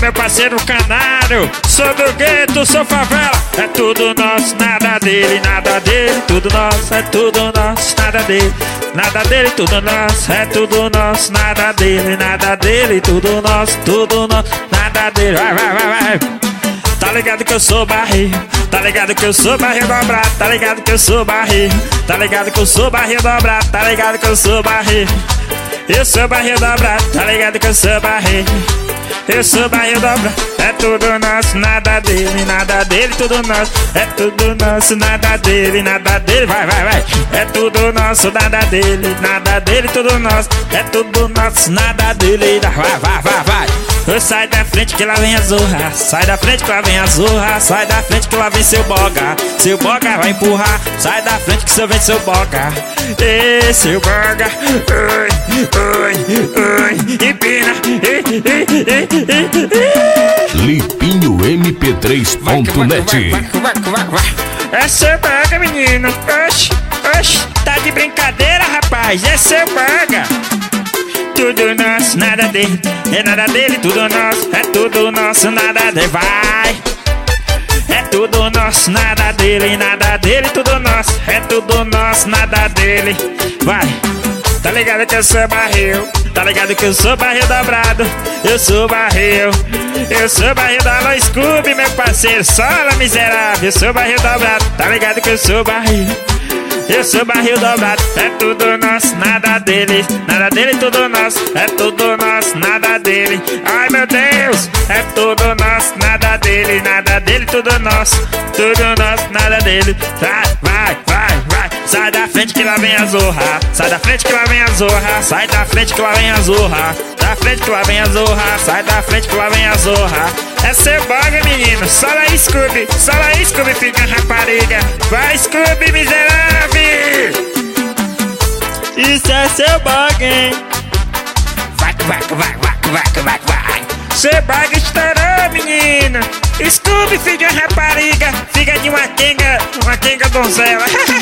meu parceiro Canário. Sou do gueto, sou favela. É tudo nosso, nada dele, tudo nosso, é tudo nosso, nada dele, tudo nosso, é tudo nosso, nada dele, tudo nosso, nada dele. Vai. Tá ligado que eu sou barril, tá ligado que eu sou barril dobrado, tá ligado que eu sou barril, tá ligado que eu sou barril dobrado, tá ligado que eu sou barril. Eu sou barril dobrado, tá ligado que eu sou barril. Eu sou barril dobrado. É tudo nosso, nada dele, tudo nosso. É tudo nosso, nada dele, vai. É tudo nosso, nada dele, tudo nosso. É tudo nosso, nada dele, vai. Eu sai da frente que lá vem a zorra, sai da frente que lá vem a zorra, sai da frente que lá vem seu boga vai empurrar, sai da frente que seu vem seu boga. Ei, seu boga, oi, empina, Lipinho MP3.net. É seu boga, menino. Oxi, tá de brincadeira, rapaz. É seu boga. Tudo nosso, nada dele, é nada dele, tudo nosso, é tudo nosso, nada dele, vai. É tudo nosso, nada dele, tudo nosso, é tudo nosso, nada dele, vai. Tá ligado que eu sou barril, tá ligado que eu sou barril dobrado. Eu sou barril da Alô Scooby, meu parceiro, sola miserável. Eu sou barril dobrado, tá ligado que eu sou barril. Eu sou barril dobrado, é tudo nosso, nada dele, tudo nosso, é tudo nosso, nada dele. Ai meu Deus, é tudo nosso, nada dele, tudo nosso, nada dele. Vai. Sai da frente que lá vem a zorra, sai da frente que lá vem a zorra, sai da frente que lá vem a zorra, da frente que lá vem a zorra, sai da frente que lá vem a zorra. É seu boga, menino, sola aí Scooby, fica rapariga. Vai Scooby, miserável. Isso é seu boga, hein? Vai. Seu boga estourou, menino. Scooby, fica rapariga, fica de uma quenga donzela.